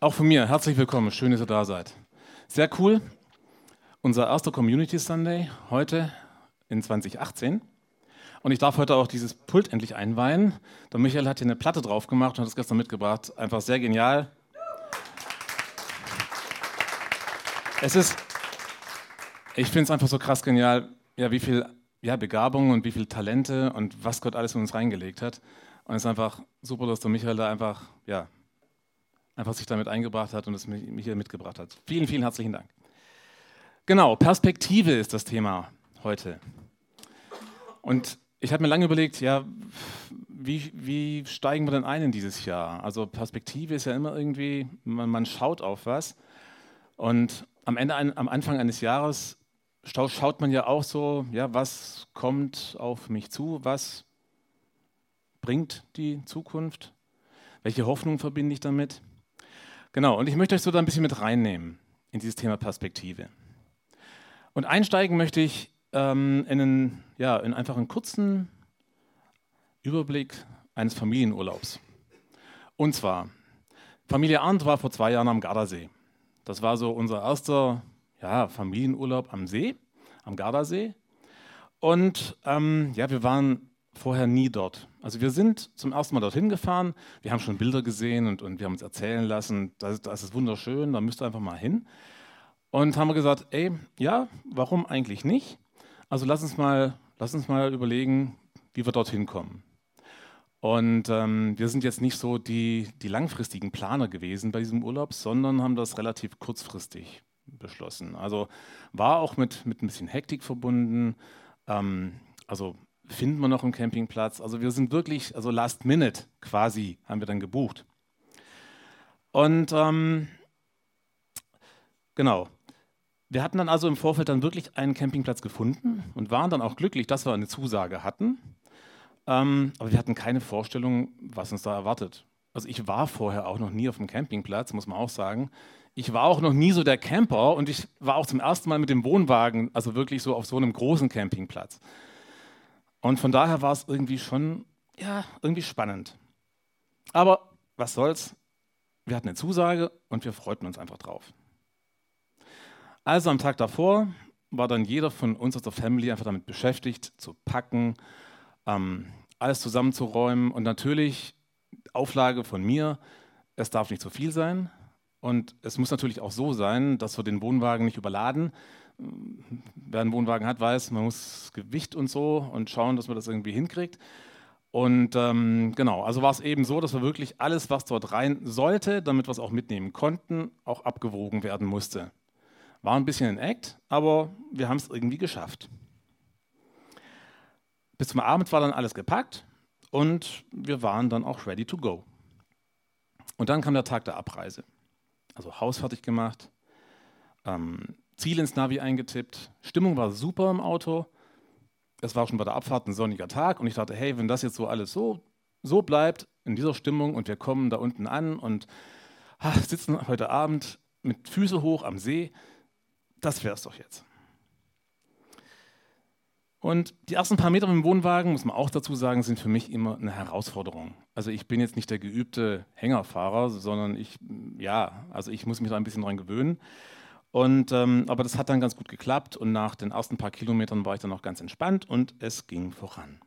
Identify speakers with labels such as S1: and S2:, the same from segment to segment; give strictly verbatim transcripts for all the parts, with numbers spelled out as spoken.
S1: Auch von mir herzlich willkommen, schön, dass ihr da seid. Sehr cool, unser erster Community Sunday heute in zwanzig achtzehn. Und ich darf heute auch dieses Pult endlich einweihen. Der Michael hat hier eine Platte drauf gemacht und hat es gestern mitgebracht. Einfach sehr genial. Es ist, ich finde es einfach so krass genial, ja, wie viel ja, Begabung und wie viel Talente und was Gott alles in uns reingelegt hat. Und es ist einfach super, dass der Michael da einfach, ja, einfach sich damit eingebracht hat und es mich, mich hier mitgebracht hat. Vielen, vielen herzlichen Dank. Genau, Perspektive ist das Thema heute. Und ich habe mir lange überlegt, ja, wie, wie steigen wir denn ein in dieses Jahr? Also Perspektive ist ja immer irgendwie, man, man schaut auf was und am Ende, ein, am Anfang eines Jahres schaut man ja auch so, ja, was kommt auf mich zu, was bringt die Zukunft, welche Hoffnung verbinde ich damit? Genau, und ich möchte euch so da ein bisschen mit reinnehmen in dieses Thema Perspektive. Und einsteigen möchte ich ähm, in, einen, ja, in einfach einen kurzen Überblick eines Familienurlaubs. Und zwar, Familie Arndt war vor zwei Jahren am Gardasee. Das war so unser erster ja, Familienurlaub am See, am Gardasee. Und ähm, ja, wir waren vorher nie dort. Also wir sind zum ersten Mal dorthin gefahren, wir haben schon Bilder gesehen und, und wir haben uns erzählen lassen, das, das ist wunderschön, da müsst ihr einfach mal hin. Und haben wir gesagt, ey, ja, warum eigentlich nicht? Also lass uns mal, lass uns mal überlegen, wie wir dorthin kommen. Und ähm, wir sind jetzt nicht so die, die langfristigen Planer gewesen bei diesem Urlaub, sondern haben das relativ kurzfristig beschlossen. Also war auch mit, mit ein bisschen Hektik verbunden. Ähm, also finden wir noch einen Campingplatz. Also wir sind wirklich, also last minute quasi, haben wir dann gebucht. Und ähm, genau, wir hatten dann also im Vorfeld dann wirklich einen Campingplatz gefunden und waren dann auch glücklich, dass wir eine Zusage hatten. Ähm, aber wir hatten keine Vorstellung, was uns da erwartet. Also ich war vorher auch noch nie auf dem Campingplatz, muss man auch sagen. Ich war auch noch nie so der Camper und ich war auch zum ersten Mal mit dem Wohnwagen, also wirklich so auf so einem großen Campingplatz. Und von daher war es irgendwie schon, ja, irgendwie spannend. Aber was soll's, wir hatten eine Zusage und wir freuten uns einfach drauf. Also am Tag davor war dann jeder von uns aus der Family einfach damit beschäftigt, zu packen, ähm, alles zusammenzuräumen und natürlich Auflage von mir, es darf nicht zu viel sein und es muss natürlich auch so sein, dass wir den Wohnwagen nicht überladen. Wer einen Wohnwagen hat, weiß, man muss Gewicht und so und schauen, dass man das irgendwie hinkriegt. Und ähm, genau, also war es eben so, dass wir wirklich alles, was dort rein sollte, damit wir es auch mitnehmen konnten, auch abgewogen werden musste. War ein bisschen ein Act, aber wir haben es irgendwie geschafft. Bis zum Abend war dann alles gepackt und wir waren dann auch ready to go. Und dann kam der Tag der Abreise. Also Haus fertig gemacht, ähm, Ziel ins Navi eingetippt, Stimmung war super im Auto. Es war schon bei der Abfahrt ein sonniger Tag und ich dachte, hey, wenn das jetzt so alles so, so bleibt, in dieser Stimmung und wir kommen da unten an und ach, sitzen heute Abend mit Füße hoch am See, das wäre es doch jetzt. Und die ersten paar Meter mit dem Wohnwagen, muss man auch dazu sagen, sind für mich immer eine Herausforderung. Also ich bin jetzt nicht der geübte Hängerfahrer, sondern ich, ja, also ich muss mich da ein bisschen dran gewöhnen. Und, ähm, aber das hat dann ganz gut geklappt und nach den ersten paar Kilometern war ich dann auch ganz entspannt und es ging voran.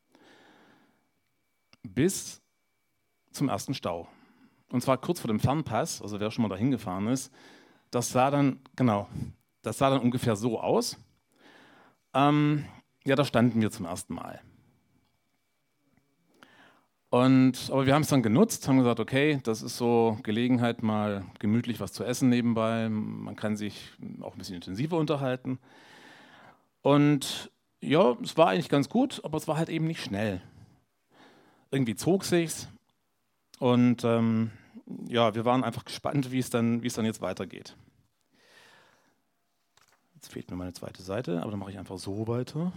S1: Bis zum ersten Stau. Und zwar kurz vor dem Fernpass, also wer schon mal dahin gefahren ist, das sah dann, genau, das sah dann ungefähr so aus. Ähm, ja, da standen wir zum ersten Mal. Und, aber wir haben es dann genutzt, haben gesagt, okay, das ist so Gelegenheit, mal gemütlich was zu essen nebenbei. Man kann sich auch ein bisschen intensiver unterhalten. Und ja, es war eigentlich ganz gut, aber es war halt eben nicht schnell. Irgendwie zog sich's und ähm, ja, wir waren einfach gespannt, wie es dann, wie es dann jetzt weitergeht. Jetzt fehlt mir meine zweite Seite, aber dann mache ich einfach so weiter.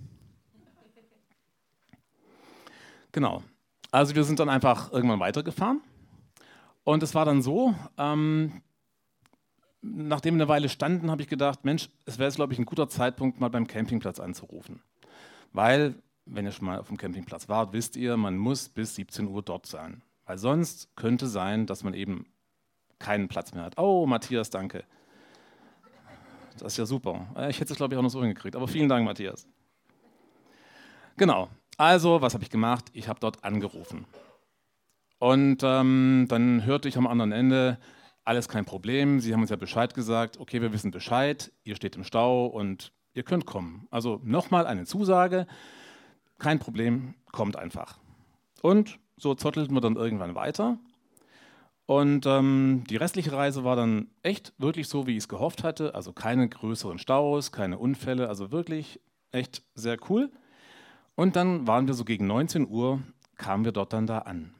S1: Genau. Also wir sind dann einfach irgendwann weitergefahren und es war dann so, ähm, nachdem wir eine Weile standen, habe ich gedacht, Mensch, es wäre jetzt, glaube ich, ein guter Zeitpunkt, mal beim Campingplatz anzurufen. Weil, wenn ihr schon mal auf dem Campingplatz wart, wisst ihr, man muss bis siebzehn Uhr dort sein. Weil sonst könnte sein, dass man eben keinen Platz mehr hat. Oh, Matthias, danke. Das ist ja super. Ich hätte es, glaube ich, auch noch so hingekriegt. Aber vielen Dank, Matthias. Genau. Also, was habe ich gemacht? Ich habe dort angerufen. Und ähm, dann hörte ich am anderen Ende, alles kein Problem, Sie haben uns ja Bescheid gesagt, okay, wir wissen Bescheid, ihr steht im Stau und ihr könnt kommen. Also nochmal eine Zusage, kein Problem, kommt einfach. Und so zottelten wir dann irgendwann weiter. Und ähm, die restliche Reise war dann echt wirklich so, wie ich es gehofft hatte. Also keine größeren Staus, keine Unfälle, also wirklich echt sehr cool. Und dann waren wir so gegen neunzehn Uhr, kamen wir dort dann da an.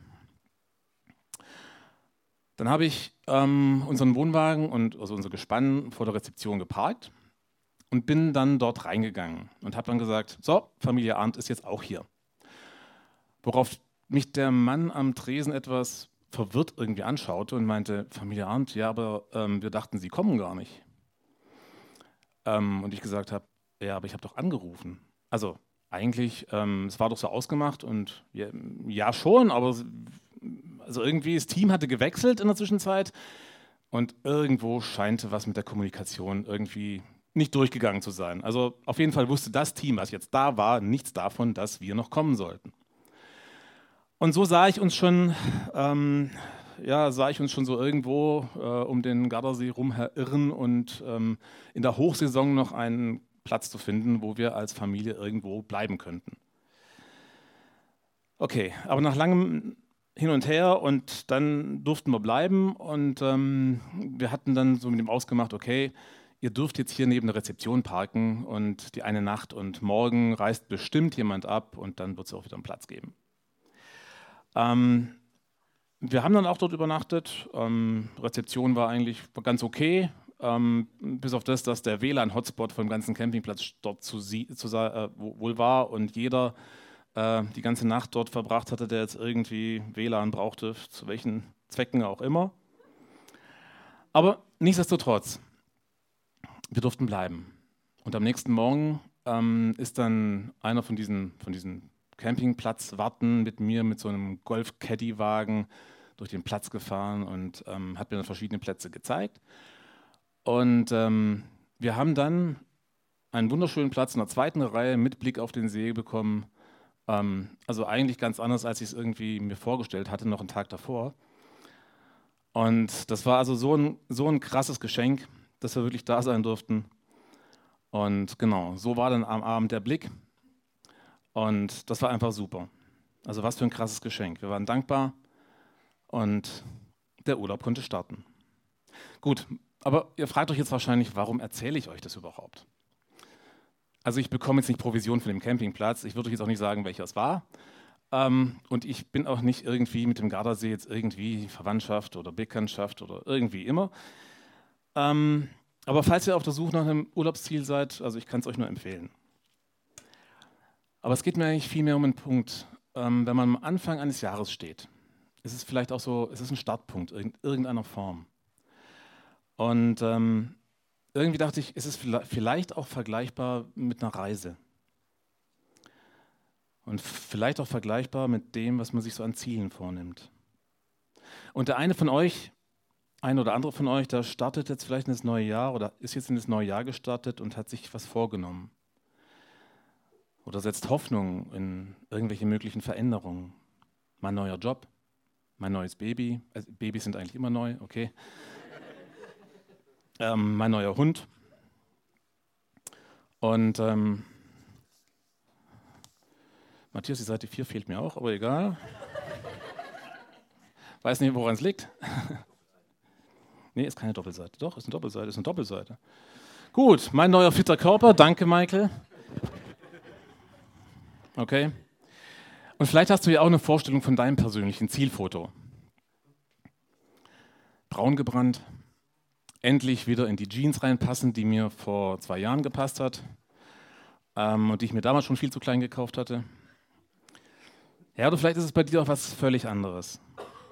S1: Dann habe ich ähm, unseren Wohnwagen und also unser Gespann vor der Rezeption geparkt und bin dann dort reingegangen und habe dann gesagt, so, Familie Arndt ist jetzt auch hier. Worauf mich der Mann am Tresen etwas verwirrt irgendwie anschaute und meinte, Familie Arndt, ja, aber ähm, wir dachten, Sie kommen gar nicht. Ähm, und ich gesagt habe, ja, aber ich habe doch angerufen. Also eigentlich, ähm, es war doch so ausgemacht und ja, ja schon, aber also irgendwie das Team hatte gewechselt in der Zwischenzeit und irgendwo scheinte was mit der Kommunikation irgendwie nicht durchgegangen zu sein. Also auf jeden Fall wusste das Team, was jetzt da war, nichts davon, dass wir noch kommen sollten. Und so sah ich uns schon, ähm, ja, sah ich uns schon so irgendwo äh, um den Gardasee rumherirren und ähm, in der Hochsaison noch einen Platz zu finden, wo wir als Familie irgendwo bleiben könnten. Okay, aber nach langem Hin und Her und dann durften wir bleiben und ähm, wir hatten dann so mit dem ausgemacht, okay, ihr dürft jetzt hier neben der Rezeption parken und die eine Nacht und morgen reist bestimmt jemand ab und dann wird es auch wieder einen Platz geben. Ähm, wir haben dann auch dort übernachtet. Ähm, Rezeption war eigentlich ganz okay, ähm, bis auf das, dass der W L A N-Hotspot vom ganzen Campingplatz dort zu, zu, äh, wohl war und jeder äh, die ganze Nacht dort verbracht hatte, der jetzt irgendwie W L A N brauchte, zu welchen Zwecken auch immer. Aber nichtsdestotrotz, wir durften bleiben. Und am nächsten Morgen ähm, ist dann einer von diesen, von diesen Campingplatzwarten mit mir mit so einem Golf-Caddy-Wagen durch den Platz gefahren und ähm, hat mir dann verschiedene Plätze gezeigt. Und ähm, wir haben dann einen wunderschönen Platz in der zweiten Reihe mit Blick auf den See bekommen. Ähm, also eigentlich ganz anders, als ich es irgendwie mir vorgestellt hatte, noch einen Tag davor. Und das war also so ein, so ein krasses Geschenk, dass wir wirklich da sein durften. Und genau, so war dann am Abend der Blick. Und das war einfach super. Also was für ein krasses Geschenk. Wir waren dankbar und der Urlaub konnte starten. Gut, aber ihr fragt euch jetzt wahrscheinlich, warum erzähle ich euch das überhaupt? Also ich bekomme jetzt nicht Provision von dem Campingplatz. Ich würde euch jetzt auch nicht sagen, welcher es war. Ähm, und ich bin auch nicht irgendwie mit dem Gardasee jetzt irgendwie Verwandtschaft oder Bekanntschaft oder irgendwie immer. Ähm, aber falls ihr auf der Suche nach einem Urlaubsziel seid, also ich kann es euch nur empfehlen. Aber es geht mir eigentlich viel mehr um einen Punkt. Ähm, wenn man am Anfang eines Jahres steht, ist es vielleicht auch so, es ist ein Startpunkt in irgendeiner Form. Und ähm, irgendwie dachte ich, ist es vielleicht auch vergleichbar mit einer Reise. Und vielleicht auch vergleichbar mit dem, was man sich so an Zielen vornimmt. Und der eine von euch, ein oder andere von euch, der startet jetzt vielleicht in das neue Jahr oder ist jetzt in das neue Jahr gestartet und hat sich was vorgenommen. Oder setzt Hoffnung in irgendwelche möglichen Veränderungen. Mein neuer Job, mein neues Baby. Also Babys sind eigentlich immer neu, okay. ähm, mein neuer Hund. Und ähm, Matthias, die Seite vier fehlt mir auch, aber egal. Weiß nicht, woran es liegt. Nee, ist keine Doppelseite. Doch, ist eine Doppelseite, ist eine Doppelseite. Gut, mein neuer fitter Körper. Danke, Michael. Okay. Und vielleicht hast du ja auch eine Vorstellung von deinem persönlichen Zielfoto. Braun gebrannt, endlich wieder in die Jeans reinpassen, die mir vor zwei Jahren gepasst hat ähm, und die ich mir damals schon viel zu klein gekauft hatte. Ja, oder vielleicht ist es bei dir auch was völlig anderes.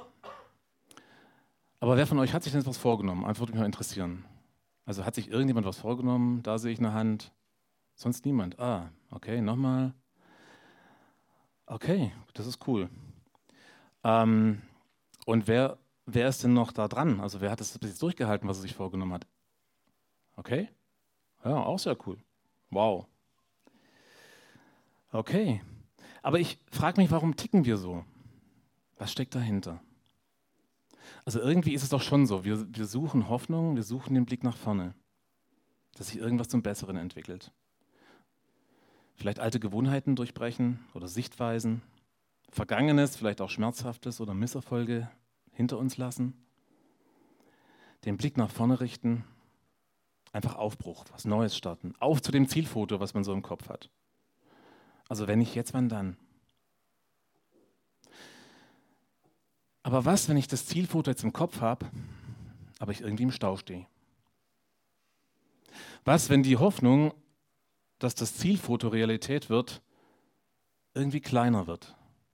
S1: Aber wer von euch hat sich denn jetzt was vorgenommen? Einfach würde mich mal interessieren. Also hat sich irgendjemand was vorgenommen? Da sehe ich eine Hand. Sonst niemand. Ah, okay, nochmal. Okay, das ist cool. Ähm, und wer wer ist denn noch da dran? Also wer hat das bis jetzt durchgehalten, was er sich vorgenommen hat? Okay? Ja, auch sehr cool. Wow. Okay. Aber ich frage mich, warum ticken wir so? Was steckt dahinter? Also irgendwie ist es doch schon so, wir, wir suchen Hoffnung, wir suchen den Blick nach vorne, dass sich irgendwas zum Besseren entwickelt. Vielleicht alte Gewohnheiten durchbrechen oder Sichtweisen, Vergangenes, vielleicht auch Schmerzhaftes oder Misserfolge hinter uns lassen, den Blick nach vorne richten, einfach Aufbruch, was Neues starten, auf zu dem Zielfoto, was man so im Kopf hat. Also wenn nicht jetzt, wann dann? Aber was, wenn ich das Zielfoto jetzt im Kopf habe, aber ich irgendwie im Stau stehe? Was, wenn die Hoffnung, dass das Zielfoto Realität wird, irgendwie kleiner wird?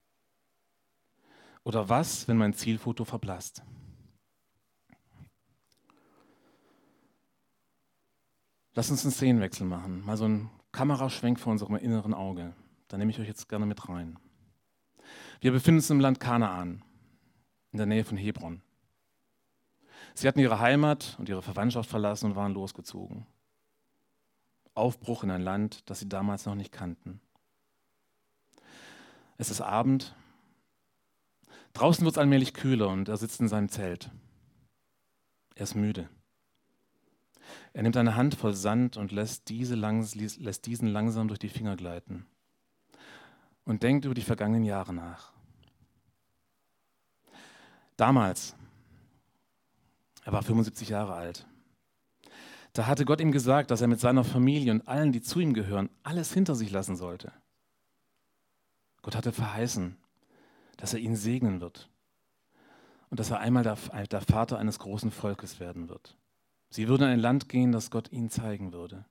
S1: Oder was, wenn mein Zielfoto verblasst? Lass uns einen Szenenwechsel machen, mal so einen Kameraschwenk vor unserem inneren Auge. Da nehme ich euch jetzt gerne mit rein. Wir befinden uns im Land Kanaan, in der Nähe von Hebron. Sie hatten ihre Heimat und ihre Verwandtschaft verlassen und waren losgezogen. Aufbruch in ein Land, das sie damals noch nicht kannten. Es ist Abend. Draußen wird es allmählich kühler und er sitzt in seinem Zelt. Er ist müde. Er nimmt eine Handvoll Sand und lässt, diese langs, lässt diesen langsam durch die Finger gleiten und denkt über die vergangenen Jahre nach. Damals, er war fünfundsiebzig Jahre alt, da hatte Gott ihm gesagt, dass er mit seiner Familie und allen, die zu ihm gehören, alles hinter sich lassen sollte. Gott hatte verheißen, dass er ihn segnen wird und dass er einmal der, der Vater eines großen Volkes werden wird. Sie würden in ein Land gehen, das Gott ihnen zeigen würde.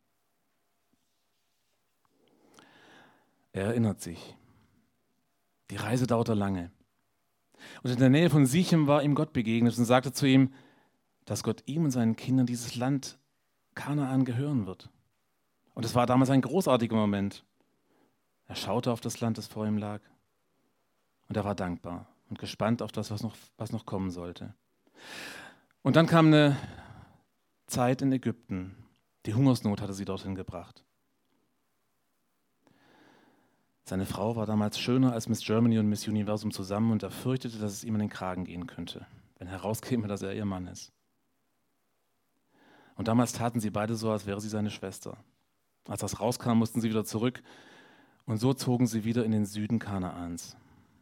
S1: Er erinnert sich. Die Reise dauerte lange. Und in der Nähe von Sichem war ihm Gott begegnet und sagte zu ihm, dass Gott ihm und seinen Kindern dieses Land Kanaan gehören wird. Und es war damals ein großartiger Moment. Er schaute auf das Land, das vor ihm lag. Und er war dankbar und gespannt auf das, was noch, was noch kommen sollte. Und dann kam eine Zeit in Ägypten. Die Hungersnot hatte sie dorthin gebracht. Seine Frau war damals schöner als Miss Germany und Miss Universum zusammen und er fürchtete, dass es ihm an den Kragen gehen könnte, wenn herauskäme, dass er ihr Mann ist. Und damals taten sie beide so, als wäre sie seine Schwester. Als das rauskam, mussten sie wieder zurück und so zogen sie wieder in den Süden Kanaans.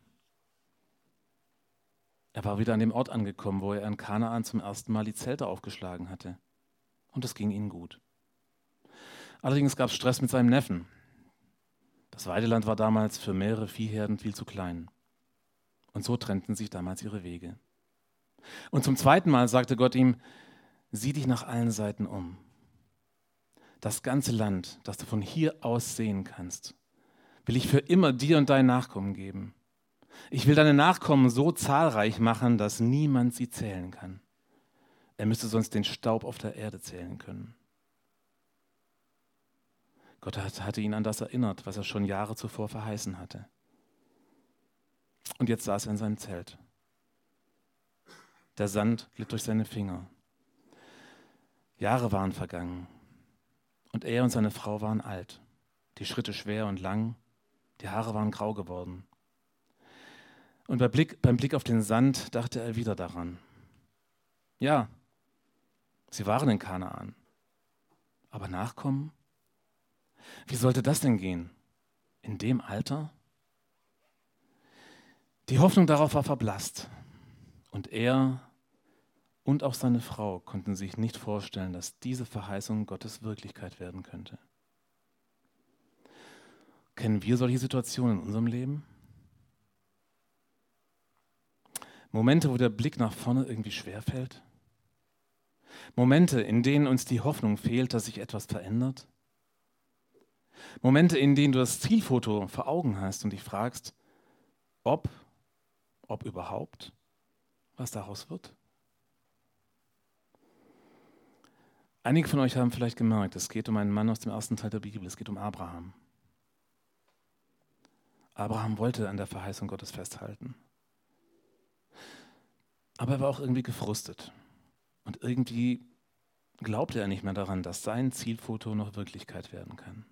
S1: Er war wieder an dem Ort angekommen, wo er in Kanaan zum ersten Mal die Zelte aufgeschlagen hatte. Und es ging ihnen gut. Allerdings gab es Stress mit seinem Neffen. Das Weideland war damals für mehrere Viehherden viel zu klein. Und so trennten sich damals ihre Wege. Und zum zweiten Mal sagte Gott ihm, sieh dich nach allen Seiten um. Das ganze Land, das du von hier aus sehen kannst, will ich für immer dir und deinen Nachkommen geben. Ich will deine Nachkommen so zahlreich machen, dass niemand sie zählen kann. Er müsste sonst den Staub auf der Erde zählen können. Gott hatte ihn an das erinnert, was er schon Jahre zuvor verheißen hatte. Und jetzt saß er in seinem Zelt. Der Sand glitt durch seine Finger. Jahre waren vergangen. Und er und seine Frau waren alt. Die Schritte schwer und lang. Die Haare waren grau geworden. Und beim Blick, beim Blick auf den Sand dachte er wieder daran. Ja, sie waren in Kanaan. Aber Nachkommen? Wie sollte das denn gehen? In dem Alter? Die Hoffnung darauf war verblasst. Und er und auch seine Frau konnten sich nicht vorstellen, dass diese Verheißung Gottes Wirklichkeit werden könnte. Kennen wir solche Situationen in unserem Leben? Momente, wo der Blick nach vorne irgendwie schwerfällt? Momente, in denen uns die Hoffnung fehlt, dass sich etwas verändert? Momente, in denen du das Zielfoto vor Augen hast und dich fragst, ob, ob überhaupt, was daraus wird? Einige von euch haben vielleicht gemerkt, es geht um einen Mann aus dem ersten Teil der Bibel, es geht um Abraham. Abraham wollte an der Verheißung Gottes festhalten. Aber er war auch irgendwie gefrustet. Und irgendwie glaubte er nicht mehr daran, dass sein Zielfoto noch Wirklichkeit werden kann.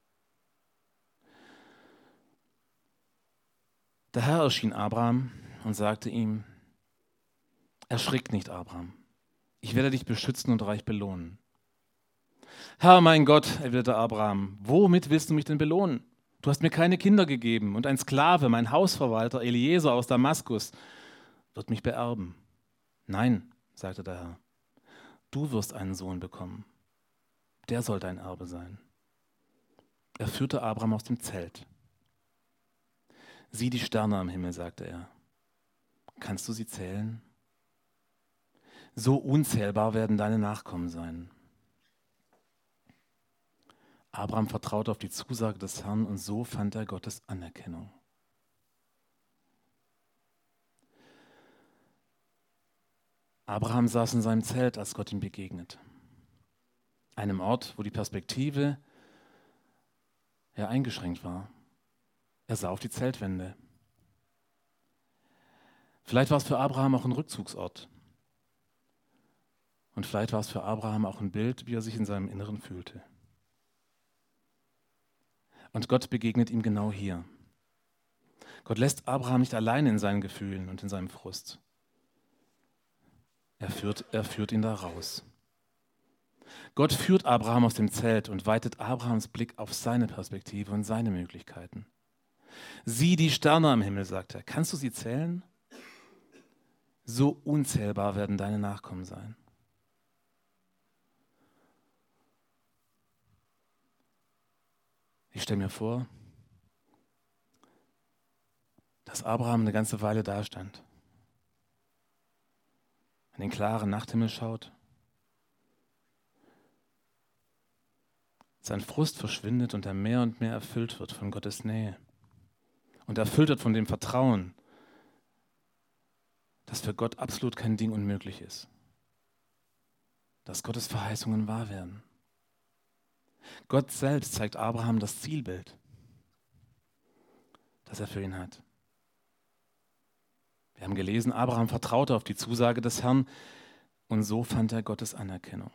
S1: Der Herr erschien Abraham und sagte ihm: Erschrick nicht, Abraham. Ich werde dich beschützen und reich belohnen. Herr, mein Gott, erwiderte Abraham, womit willst du mich denn belohnen? Du hast mir keine Kinder gegeben und ein Sklave, mein Hausverwalter Eliezer aus Damaskus, wird mich beerben. Nein, sagte der Herr, du wirst einen Sohn bekommen. Der soll dein Erbe sein. Er führte Abraham aus dem Zelt. Sieh die Sterne am Himmel, sagte er. Kannst du sie zählen? So unzählbar werden deine Nachkommen sein. Abraham vertraute auf die Zusage des Herrn und so fand er Gottes Anerkennung. Abraham saß in seinem Zelt, als Gott ihm begegnet. Einem Ort, wo die Perspektive ja eingeschränkt war. Er sah auf die Zeltwände. Vielleicht war es für Abraham auch ein Rückzugsort. Und vielleicht war es für Abraham auch ein Bild, wie er sich in seinem Inneren fühlte. Und Gott begegnet ihm genau hier. Gott lässt Abraham nicht alleine in seinen Gefühlen und in seinem Frust. Er führt, er führt ihn da raus. Gott führt Abraham aus dem Zelt und weitet Abrahams Blick auf seine Perspektive und seine Möglichkeiten. Sieh die Sterne am Himmel, sagt er. Kannst du sie zählen? So unzählbar werden deine Nachkommen sein. Ich stelle mir vor, dass Abraham eine ganze Weile dastand, an den klaren Nachthimmel schaut, sein Frust verschwindet und er mehr und mehr erfüllt wird von Gottes Nähe und erfüllt wird von dem Vertrauen, dass für Gott absolut kein Ding unmöglich ist, dass Gottes Verheißungen wahr werden. Gott selbst zeigt Abraham das Zielbild, das er für ihn hat. Wir haben gelesen, Abraham vertraute auf die Zusage des Herrn und so fand er Gottes Anerkennung.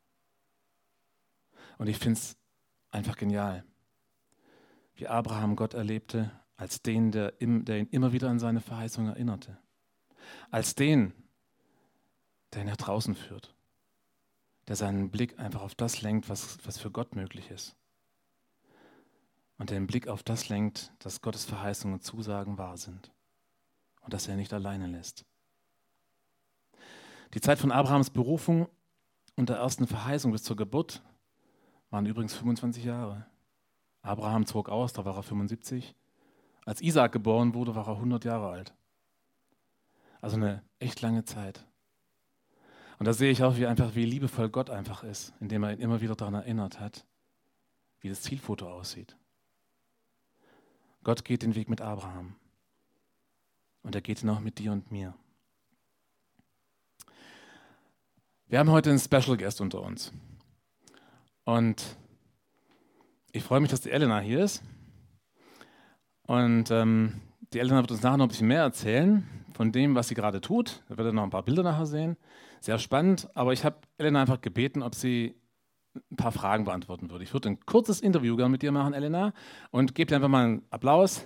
S1: Und ich finde es einfach genial, wie Abraham Gott erlebte als den, der, im, der ihn immer wieder an seine Verheißung erinnerte. Als den, der ihn nach draußen führt. Der seinen Blick einfach auf das lenkt, was, was für Gott möglich ist. Und der den Blick auf das lenkt, dass Gottes Verheißungen und Zusagen wahr sind. Und dass er nicht alleine lässt. Die Zeit von Abrahams Berufung und der ersten Verheißung bis zur Geburt waren übrigens fünfundzwanzig Jahre. Abraham zog aus, da war er fünfundsiebzig. Als Isaak geboren wurde, war er hundert Jahre alt. Also eine echt lange Zeit. Und da sehe ich auch, wie einfach, wie liebevoll Gott einfach ist, indem er ihn immer wieder daran erinnert hat, wie das Zielfoto aussieht. Gott geht den Weg mit Abraham. Und er geht ihn auch mit dir und mir. Wir haben heute einen Special Guest unter uns. Und ich freue mich, dass die Elena hier ist. Und ähm, die Elena wird uns nachher noch ein bisschen mehr erzählen von dem, was sie gerade tut. Da werdet ihr noch ein paar Bilder nachher sehen. Sehr spannend. Aber ich habe Elena einfach gebeten, ob sie ein paar Fragen beantworten würde. Ich würde ein kurzes Interview gerne mit dir machen, Elena. Und gebe dir einfach mal einen Applaus.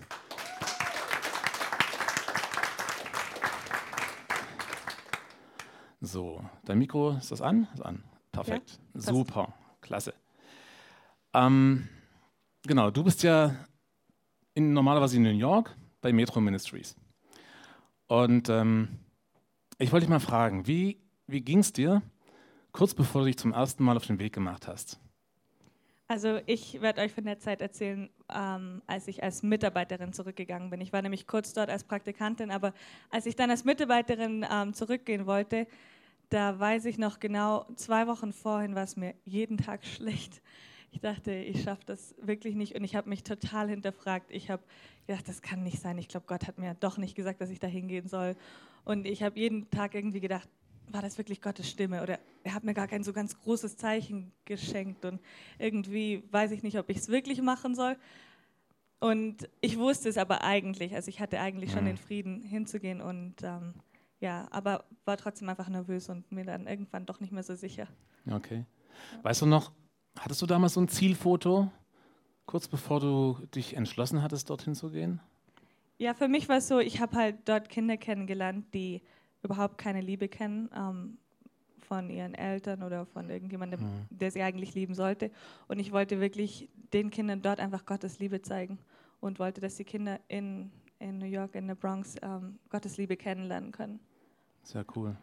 S1: So, dein Mikro, ist das an? Ist an. Perfekt. Ja, super. Klasse. Ähm, genau, du bist ja in, normalerweise in New York bei Metro Ministries. Und ähm, ich wollte dich mal fragen, wie, wie ging es dir, kurz bevor du dich zum ersten Mal auf den Weg gemacht hast?
S2: Also ich werde euch von der Zeit erzählen, ähm, als ich als Mitarbeiterin zurückgegangen bin. Ich war nämlich kurz dort als Praktikantin, aber als ich dann als Mitarbeiterin ähm, zurückgehen wollte, da weiß ich noch genau, zwei Wochen vorhin war es mir jeden Tag schlecht. Ich dachte, ich schaffe das wirklich nicht und ich habe mich total hinterfragt. Ich habe gedacht, das kann nicht sein. Ich glaube, Gott hat mir doch nicht gesagt, dass ich da hingehen soll. Und ich habe jeden Tag irgendwie gedacht, war das wirklich Gottes Stimme? Oder er hat mir gar kein so ganz großes Zeichen geschenkt und irgendwie weiß ich nicht, ob ich es wirklich machen soll. Und ich wusste es aber eigentlich, also ich hatte eigentlich schon den Frieden hinzugehen und ähm, ja, aber war trotzdem einfach nervös und mir dann irgendwann doch nicht mehr so sicher.
S1: Okay. Weißt du noch, hattest du damals so ein Zielfoto, kurz bevor du dich entschlossen hattest, dorthin zu gehen?
S2: Ja, für mich war es so, ich habe halt dort Kinder kennengelernt, die überhaupt keine Liebe kennen ähm, von ihren Eltern oder von irgendjemandem,
S1: Mhm.
S2: der sie eigentlich lieben sollte. Und ich wollte wirklich den Kindern dort einfach Gottes Liebe zeigen und wollte, dass die Kinder in, in New York, in der Bronx, ähm, Gottes Liebe kennenlernen können.
S1: Sehr cool.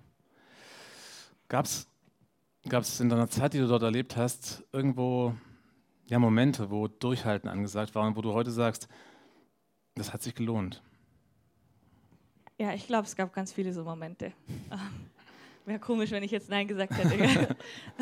S1: Gab es in deiner Zeit, die du dort erlebt hast, irgendwo ja, Momente, wo Durchhalten angesagt war und wo du heute sagst, das hat sich gelohnt?
S2: Ja, ich glaube, es gab ganz viele so Momente. Wäre komisch, wenn ich jetzt Nein gesagt hätte.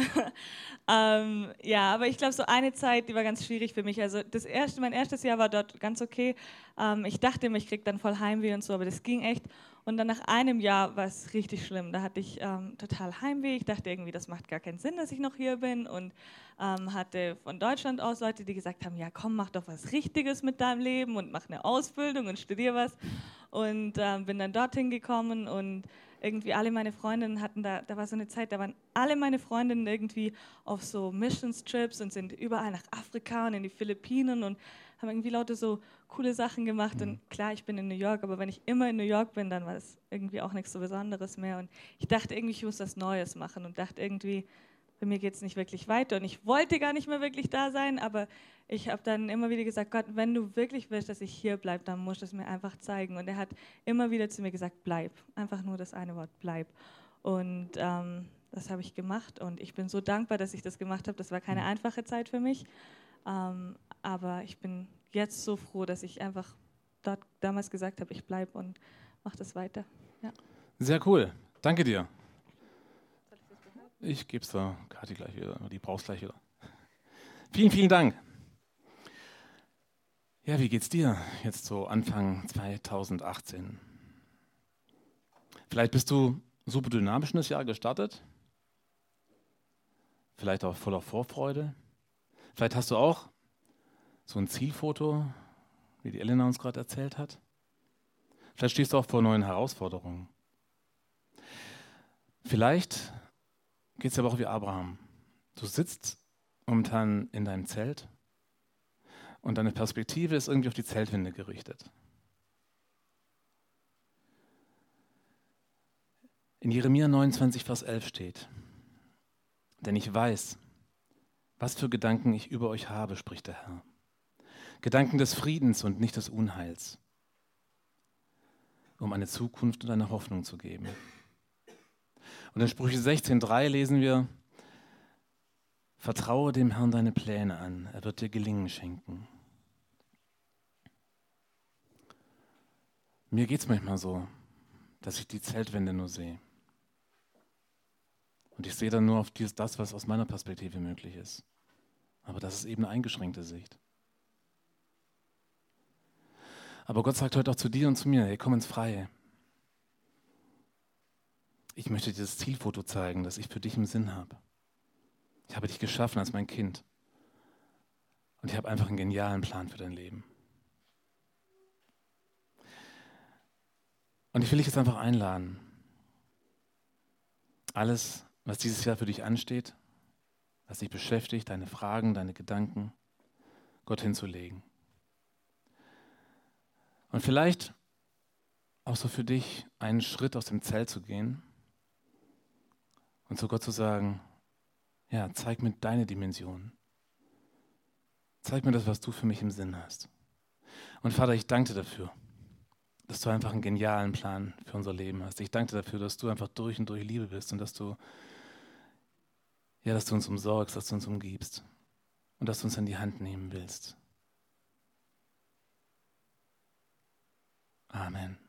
S2: ähm, ja, aber ich glaube, so eine Zeit, die war ganz schwierig für mich. Also das erste, mein erstes Jahr war dort ganz okay. Ähm, ich dachte immer, ich kriege dann voll Heimweh und so, aber das ging echt. Und dann nach einem Jahr war es richtig schlimm. Da hatte ich ähm, total Heimweh. Ich dachte irgendwie, das macht gar keinen Sinn, dass ich noch hier bin. Und ähm, hatte von Deutschland aus Leute, die gesagt haben, ja komm, mach doch was Richtiges mit deinem Leben und mach eine Ausbildung und studier was. Und ähm, bin dann dorthin gekommen und irgendwie alle meine Freundinnen hatten da, da war so eine Zeit, da waren alle meine Freundinnen irgendwie auf so Missions-Trips und sind überall nach Afrika und in die Philippinen und haben irgendwie lauter so coole Sachen gemacht.
S1: Mhm.
S2: Und klar, ich bin in New York, aber wenn ich immer in New York bin, dann war es irgendwie auch nichts so Besonderes mehr. Und ich dachte irgendwie, ich muss was Neues machen und dachte irgendwie, bei mir geht es nicht wirklich weiter. Und ich wollte gar nicht mehr wirklich da sein, aber ich habe dann immer wieder gesagt, Gott, wenn du wirklich willst, dass ich hier bleibe, dann musst du es mir einfach zeigen. Und er hat immer wieder zu mir gesagt, bleib. Einfach nur das eine Wort, bleib. Und ähm, das habe ich gemacht und ich bin so dankbar, dass ich das gemacht habe. Das war keine einfache Zeit für mich, ähm, aber ich bin jetzt so froh, dass ich einfach dort damals gesagt habe, ich bleibe und mache das weiter. Ja.
S1: Sehr cool. Danke dir. Ich gebe es der Kathi gleich wieder, die brauchst gleich wieder. Vielen, vielen Dank. Ja, wie geht's dir jetzt so Anfang zweitausendachtzehn? Vielleicht bist du super dynamisch in das Jahr gestartet. Vielleicht auch voller Vorfreude. Vielleicht hast du auch so ein Zielfoto, wie die Elena uns gerade erzählt hat. Vielleicht stehst du auch vor neuen Herausforderungen. Vielleicht geht es aber auch wie Abraham. Du sitzt momentan in deinem Zelt und deine Perspektive ist irgendwie auf die Zeltwände gerichtet. In Jeremia neunundzwanzig, Vers elf steht: Denn ich weiß, was für Gedanken ich über euch habe, spricht der Herr. Gedanken des Friedens und nicht des Unheils, um eine Zukunft und eine Hoffnung zu geben. Und in Sprüche sechzehn, drei lesen wir: Vertraue dem Herrn deine Pläne an, er wird dir Gelingen schenken. Mir geht es manchmal so, dass ich die Zeltwände nur sehe. Und ich sehe dann nur auf dies, das, was aus meiner Perspektive möglich ist. Aber das ist eben eine eingeschränkte Sicht. Aber Gott sagt heute auch zu dir und zu mir: Hey, komm ins Freie. Ich möchte dir das Zielfoto zeigen, das ich für dich im Sinn habe. Ich habe dich geschaffen als mein Kind. Und ich habe einfach einen genialen Plan für dein Leben. Und ich will dich jetzt einfach einladen, alles, was dieses Jahr für dich ansteht, was dich beschäftigt, deine Fragen, deine Gedanken, Gott hinzulegen. Und vielleicht auch so für dich einen Schritt aus dem Zelt zu gehen und zu Gott zu sagen: Ja, zeig mir deine Dimension. Zeig mir das, was du für mich im Sinn hast. Und Vater, ich danke dir dafür, dass du einfach einen genialen Plan für unser Leben hast. Ich danke dir dafür, dass du einfach durch und durch Liebe bist und dass du, ja, dass du uns umsorgst, dass du uns umgibst und dass du uns an die Hand nehmen willst. Amen.